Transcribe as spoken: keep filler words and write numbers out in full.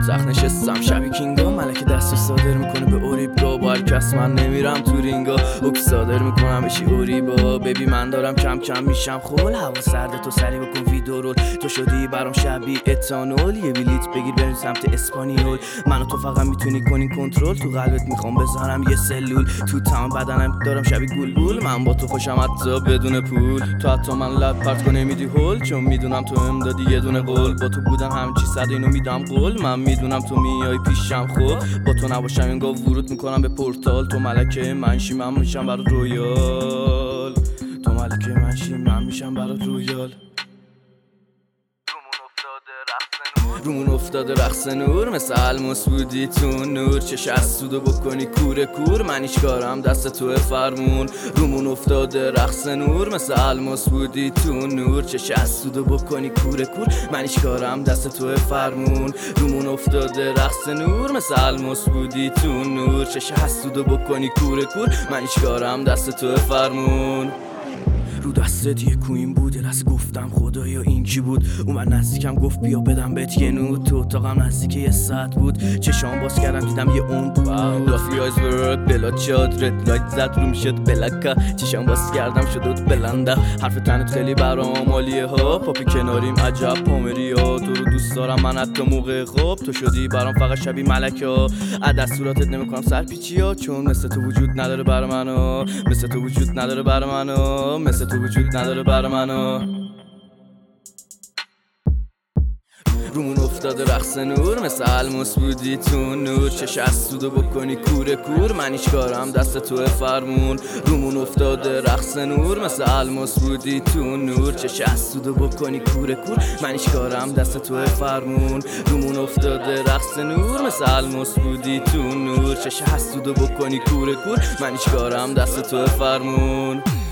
تخت نشستم شبی کینگا، ملک دستو صادر میکنه به اوریبگا، با هر کس من نمیرم تو رینگا، اوک صادر میکنم بشی اوریبا. ببی من دارم کم کم میشم خول، هوا سرده تو سری بکن ویدورول، تو شدی برام شبیه اتانول، یه بلیت بگیر بریم سمت اسپانیول، منو تو فقط میتونی کنی کنترل، تو قلبت میخوام بزنم یه سلول، تو تمام بدنم دارم شبیه گلگول، من با تو خوشم حتی بدون پول، تو حتی من لب پرت کنه میدی هول، چون میدونم تو هم دادی یه دونه قول، با تو بودن همه چی صد اینو میدم قول، من میدونم تو میای پیشم خوب، با تو نباشم انگار ورود میکنم به پورتال، تو ملکه منشی من میشم برات رویال، تو ملکه منشی من میشم برات رویال. رومون افتاده رقص نور، مثل الماس بودی تو نور، چش از سودو بکنی کوره کور، من هیچ کارم دست توه فرمون. رومون افتاده رقص نور، مثل الماس بودی تو نور، چش از سودو بکنی کوره کور، من هیچ کارم دست توه فرمون. رومون افتاده رقص نور، مثل الماس بودی تو نور، چش از سودو بکنی کوره کور، من هیچ کارم دست توه فرمون. رو دستت یه کوین بود، لحظه گفتم خدایا این کی بود، اومد نزدیکم گفت بیا بدم بهت یه نود، تو اتاقم نزدیک یه ساعت بود، چشام باز کردم دیدم یه اون بود، لافی آیز برد بلاد شد، رد لایت زد روم شد بلکه، چشام باز کردم شدود بلنده، حرف تنت خیلی برام عالیه ها، پاپی کناریم عجب پامریا، تو رو دوست دارم من حتی موقع خوب، تو شدی برام فقط شبیه ملکه ها، از صورتت نمیکنم سرپیچی ها، چون مثل تو وجود نداره بر منو، مثل تو وجود نداره بر منو، مثل تو وجود نداره بر منو. رومون افتاده رقص نور، مثل الماس بودی تو نور، چش از سودو بکنی کوره کور، من هیچ کارم دست توه فرمون. رومون افتاده رقص نور، مثل الماس بودی تو نور، چش از سودو بکنی کوره کور، من هیچ کارم دست توه فرمون. رومون افتاده رقص نور، مثل الماس بودی تو نور، چش از سودو بکنی کوره کور، من هیچ کارم دست توه فرمون.